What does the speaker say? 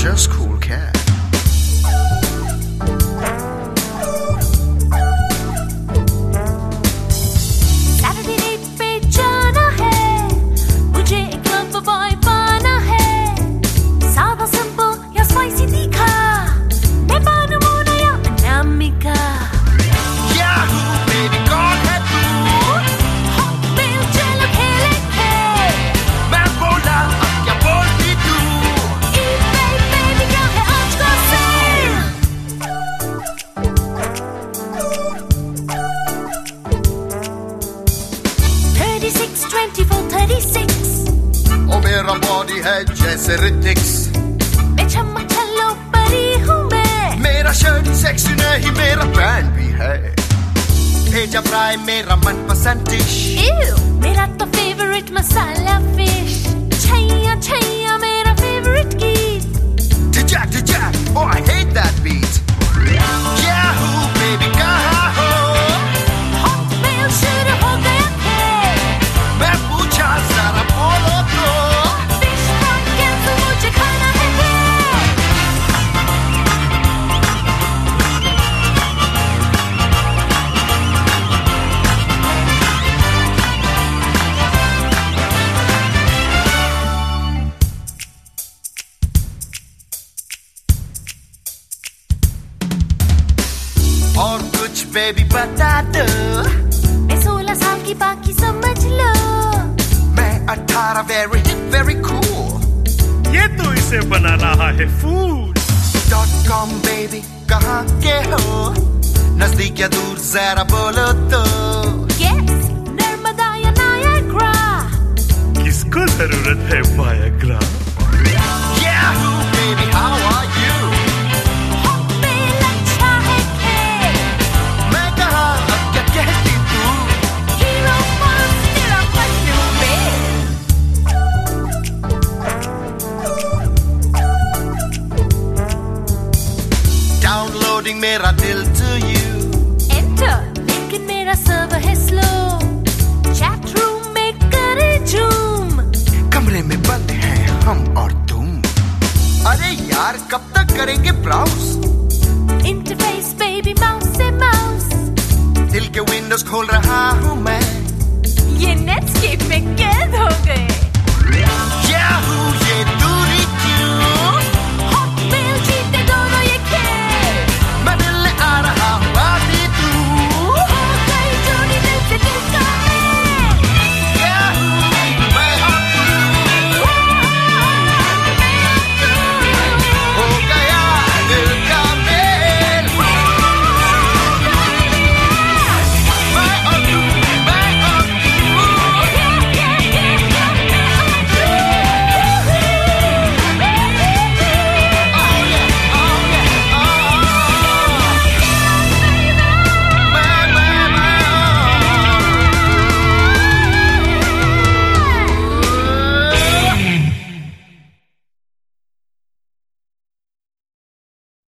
just cool cat. मेरा body है जैसे रिटिक्स, मैं चमक चलो परी हूँ मैं। मेरा शर्ट सेक्सी नहीं मेरा पैंट भी है। भेजा फ्राई मेरा मनपसंद डिश, मेरा तो फेवरेट मसाला फिश। छैया छैया मेरा फेवरेट गीत। Jack, oh I hate that beat. Yahoo baby कहाँ हो? हॉटमेल शुरू हो गया है। मैं पूछा जरा बोलो तो। फिश फ्राई कैसे मुझे खाना है। और कुछ बेबी बता दो। मैं 16 साल की बाकी समझ लो। मैं 18 very hip very cool। ये तो इसे बनाना है फूड। .com baby कहाँ के हो? नजदीक या दूर जरा बोलो तो। Yes, नर्मदा या नायग्रा। किसको जरूरत है Viagra? Yahoo baby how are you? Hotmail अच्छा है खे। मैं कहाँ अब क्या कहती तू? हीरो बॉस तेरा पन्नू में। Downloading मेरा दिल to you। Enter, लेकिन मेरा सर्वर है slow। Chat room में करे zoom। कमरे में बंद हैं हम और तुम। अरे यार कब तक करेंगे ब्राउज? Interface baby mouse से mouse। दिल के विंडोज खोल रहा हूँ मैं। ये Netscape में कैद हो गए। Yahoo